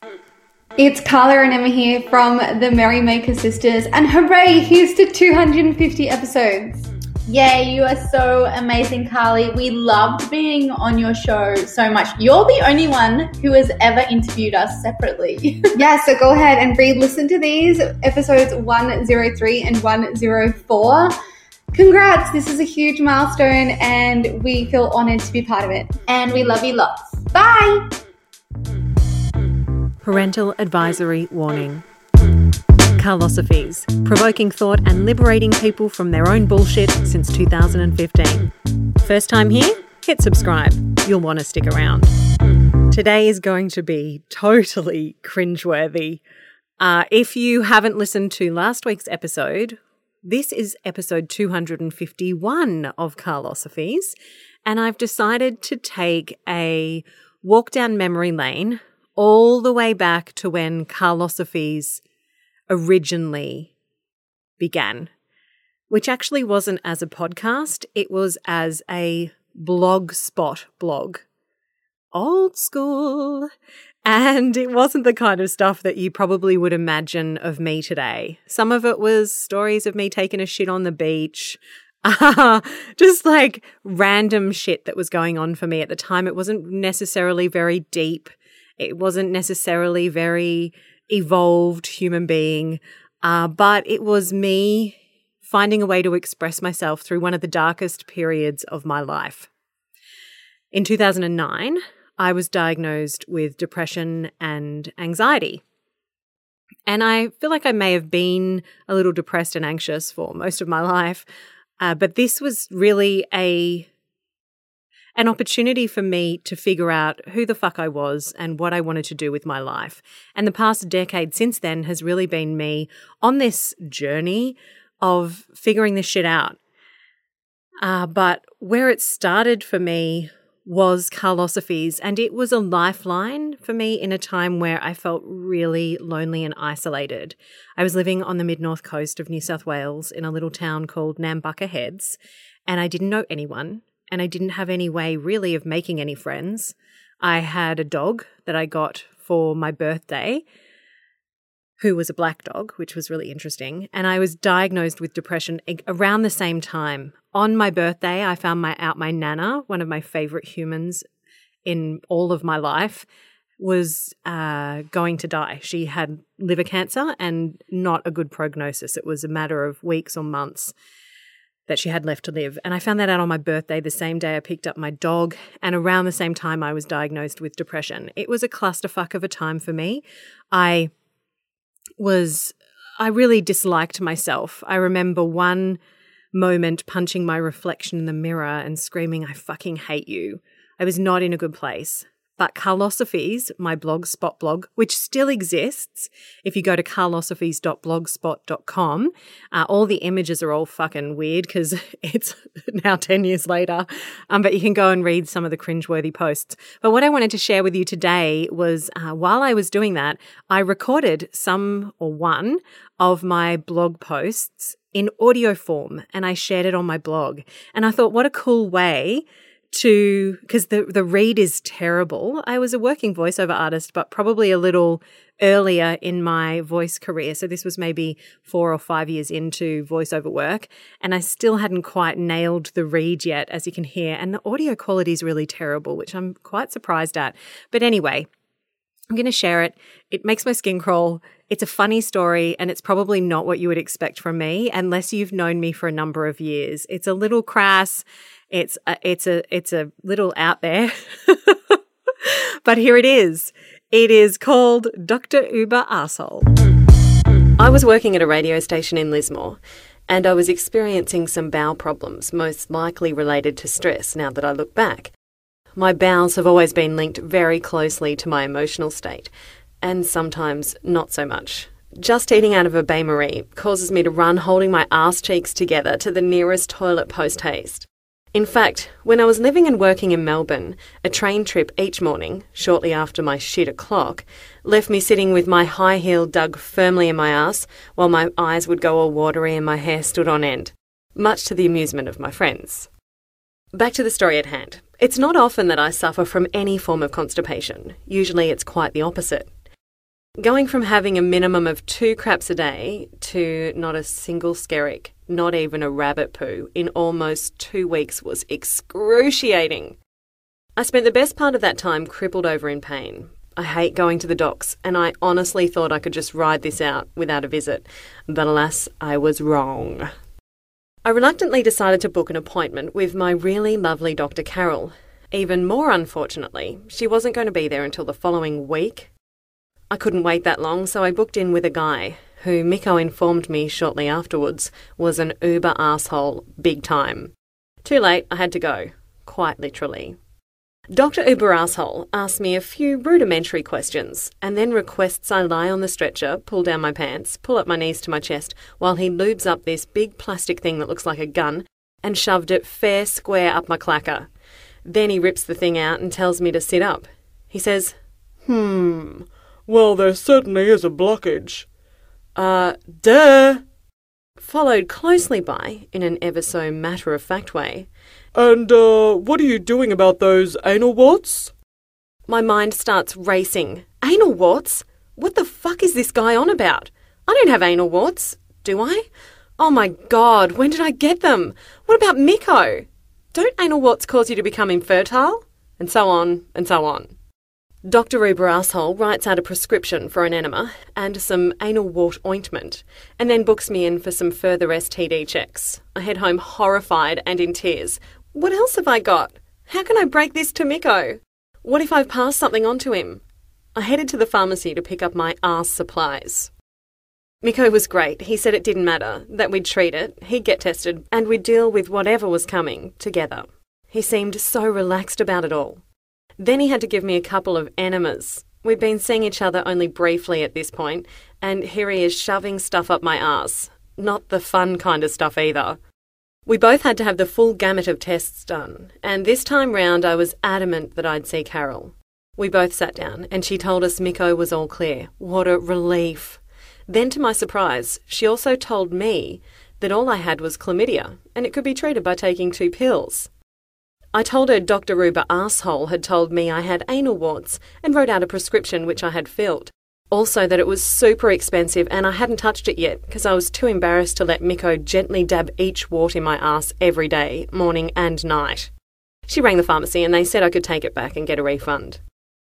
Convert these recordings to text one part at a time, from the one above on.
It's Carla and Emma here from the Merrymaker Sisters, and hooray, here's to 250 episodes. Yay, you are so amazing, Carly. We loved being on your show so much. You're the only one who has ever interviewed us separately. Yeah, so go ahead and re-listen to these, episodes 103 and 104. Congrats, this is a huge milestone and we feel honoured to be part of it. And we love you lots. Bye! Parental advisory warning. Carlosophies, provoking thought and liberating people from their own bullshit since 2015. First time here? Hit subscribe. You'll want to stick around. Today is going to be totally cringeworthy. If you haven't listened to last week's episode, this is episode 251 of Carlosophies, and I've decided to take a walk down memory lane all the way back to when Carlosophies originally began, which actually wasn't as a podcast, it was as a blogspot blog. Old school. And it wasn't the kind of stuff that you probably would imagine of me today. Some of it was stories of me taking a shit on the beach, just like random shit that was going on for me at the time. It wasn't necessarily very deep. It wasn't necessarily very evolved human being, but it was me finding a way to express myself through one of the darkest periods of my life. In 2009, I was diagnosed with depression and anxiety. And I feel like I may have been a little depressed and anxious for most of my life, but this was really an opportunity for me to figure out who the fuck I was and what I wanted to do with my life. And the past decade since then has really been me on this journey of figuring this shit out. But where it started for me was Carlosophies, and it was a lifeline for me in a time where I felt really lonely and isolated. I was living on the mid-north coast of New South Wales in a little town called Nambucca Heads, and I didn't know anyone. And I didn't have any way really of making any friends. I had a dog that I got for my birthday, who was a black dog, which was really interesting. And I was diagnosed with depression around the same time. On my birthday, I found out my nana, one of my favourite humans in all of my life, was going to die. She had liver cancer and not a good prognosis. It was a matter of weeks or months that she had left to live. And I found that out on my birthday, the same day I picked up my dog, and around the same time I was diagnosed with depression. It was a clusterfuck of a time for me. I really disliked myself. I remember one moment punching my reflection in the mirror and screaming, "I fucking hate you." I was not in a good place. But Carlosophies, my blogspot blog, which still exists, if you go to carlosophies.blogspot.com, all the images are all fucking weird because it's now 10 years later, but you can go and read some of the cringeworthy posts. But what I wanted to share with you today was while I was doing that, I recorded one of my blog posts in audio form and I shared it on my blog. And I thought, what a cool way because the read is terrible. I was a working voiceover artist, but probably a little earlier in my voice career. So this was maybe 4 or 5 years into voiceover work, and I still hadn't quite nailed the read yet, as you can hear. And the audio quality is really terrible, which I'm quite surprised at. But anyway, I'm going to share it. It makes my skin crawl. It's a funny story, and it's probably not what you would expect from me unless you've known me for a number of years. It's a little crass. It's a little out there, but here it is. It is called Dr. Uber Arsehole. I was working at a radio station in Lismore, and I was experiencing some bowel problems, most likely related to stress now that I look back. My bowels have always been linked very closely to my emotional state, and sometimes not so much. Just eating out of a bain-marie causes me to run holding my arse cheeks together to the nearest toilet post-haste. In fact, when I was living and working in Melbourne, a train trip each morning, shortly after my shit o'clock, left me sitting with my high heel dug firmly in my ass while my eyes would go all watery and my hair stood on end, much to the amusement of my friends. Back to the story at hand. It's not often that I suffer from any form of constipation. Usually it's quite the opposite. Going from having a minimum of 2 craps a day to not a single skerrick, not even a rabbit poo, in almost 2 weeks was excruciating. I spent the best part of that time crippled over in pain. I hate going to the docs, and I honestly thought I could just ride this out without a visit. But alas, I was wrong. I reluctantly decided to book an appointment with my really lovely Dr. Carol. Even more unfortunately, she wasn't going to be there until the following week. I couldn't wait that long, so I booked in with a guy who Miko informed me shortly afterwards was an uber asshole big time. Too late, I had to go. Quite literally. Dr. Uber Asshole asked me a few rudimentary questions and then requests I lie on the stretcher, pull down my pants, pull up my knees to my chest while he lubes up this big plastic thing that looks like a gun and shoved it fair square up my clacker. Then he rips the thing out and tells me to sit up. He says, Well, there certainly is a blockage. Duh! Followed closely by, in an ever so matter-of-fact way, And, what are you doing about those anal warts? My mind starts racing. Anal warts? What the fuck is this guy on about? I don't have anal warts, do I? Oh my God, when did I get them? What about Miko? Don't anal warts cause you to become infertile? And so on, and so on. Dr. Uber Asshole writes out a prescription for an enema and some anal wart ointment, and then books me in for some further STD checks. I head home horrified and in tears. What else have I got? How can I break this to Miko? What if I've passed something on to him? I headed to the pharmacy to pick up my arse supplies. Miko was great. He said it didn't matter, that we'd treat it, he'd get tested, and we'd deal with whatever was coming together. He seemed so relaxed about it all. Then he had to give me a couple of enemas. We'd been seeing each other only briefly at this point, and here he is shoving stuff up my arse. Not the fun kind of stuff either. We both had to have the full gamut of tests done, and this time round I was adamant that I'd see Carol. We both sat down, and she told us Miko was all clear. What a relief. Then, to my surprise, she also told me that all I had was chlamydia, and it could be treated by taking 2 pills. I told her Dr. Uber Asshole had told me I had anal warts and wrote out a prescription which I had filled. Also that it was super expensive and I hadn't touched it yet because I was too embarrassed to let Miko gently dab each wart in my arse every day, morning and night. She rang the pharmacy and they said I could take it back and get a refund.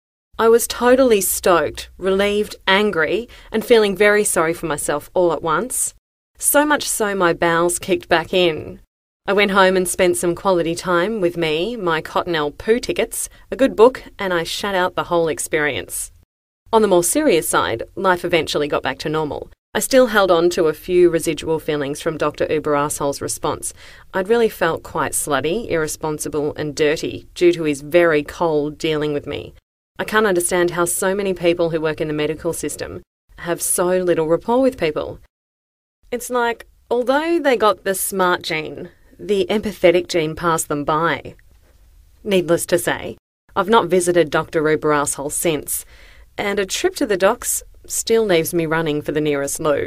I was totally stoked, relieved, angry, and feeling very sorry for myself all at once. So much so my bowels kicked back in. I went home and spent some quality time with me, my Cottonelle poo tickets, a good book, and I shut out the whole experience. On the more serious side, life eventually got back to normal. I still held on to a few residual feelings from Dr. Uber Asshole's response. I'd really felt quite slutty, irresponsible and dirty due to his very cold dealing with me. I can't understand how so many people who work in the medical system have so little rapport with people. It's like, although they got the smart gene, the empathetic gene passed them by. Needless to say, I've not visited Dr. Uber Asshole since, and a trip to the docs still leaves me running for the nearest loo.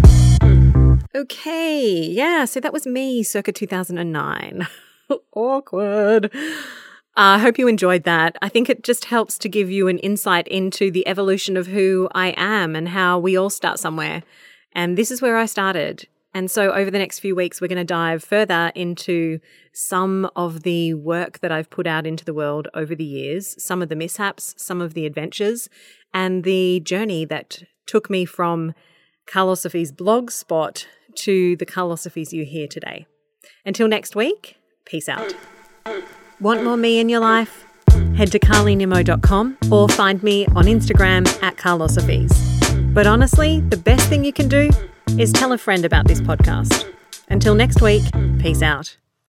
Okay, yeah, so that was me circa 2009. Awkward. I hope you enjoyed that. I think it just helps to give you an insight into the evolution of who I am and how we all start somewhere. And this is where I started. And so over the next few weeks, we're going to dive further into some of the work that I've put out into the world over the years, some of the mishaps, some of the adventures, and the journey that took me from Carlosophy's blog spot to the Carlosophies you hear today. Until next week, peace out. Want more me in your life? Head to carlynimo.com or find me on Instagram at Carlosophies. But honestly, the best thing you can do is tell a friend about this podcast. Until next week, peace out.